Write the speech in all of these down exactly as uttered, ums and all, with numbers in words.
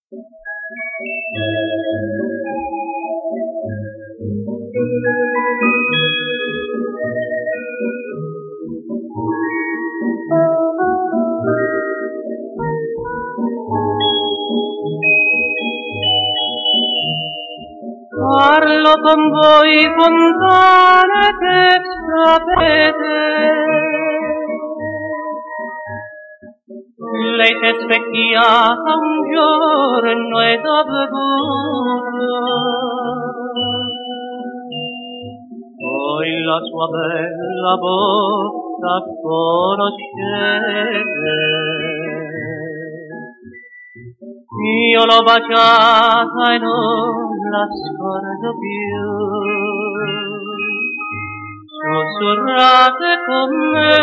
Parlo con voi fontane che sapete, lei si è specchiata un giorno ed ha bevuto, poi la sua bella bocca conoscete. Io l'ho baciata e non la scordo più. Sussurrate con me,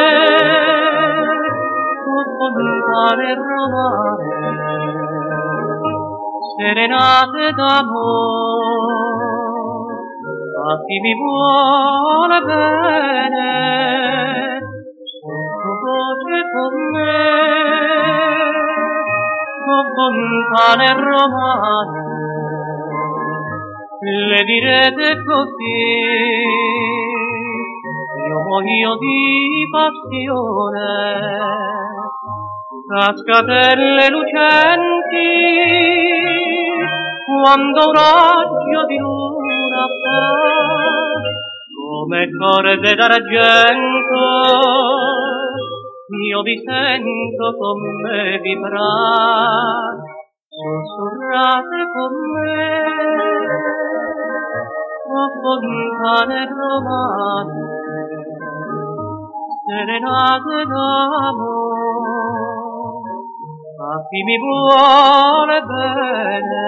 su fontane romane, serenate d'amore, a chi mi vuole bene, sottovoce con me. Fontane romane, le direte così, io muoio di passione, cascatelle lucenti, quando un raggio di luna fa, come corde d'argento, io vi sento con me vibrare, sussurrate con me, o fontane romane, serenate d'amore, a chi mi vuole bene.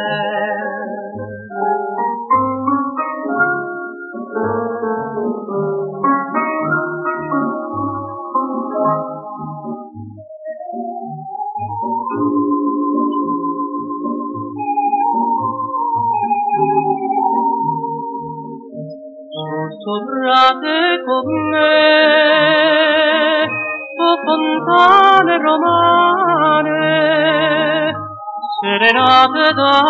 Sussurrate con me, o fontane romane, serenate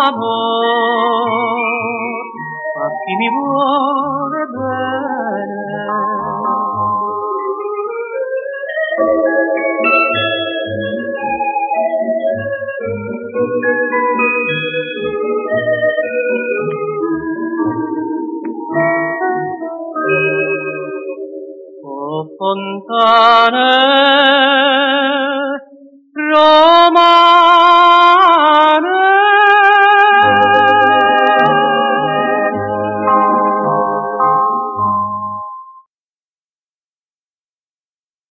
d'amor, a chi mi vuole bene. Fontane romane.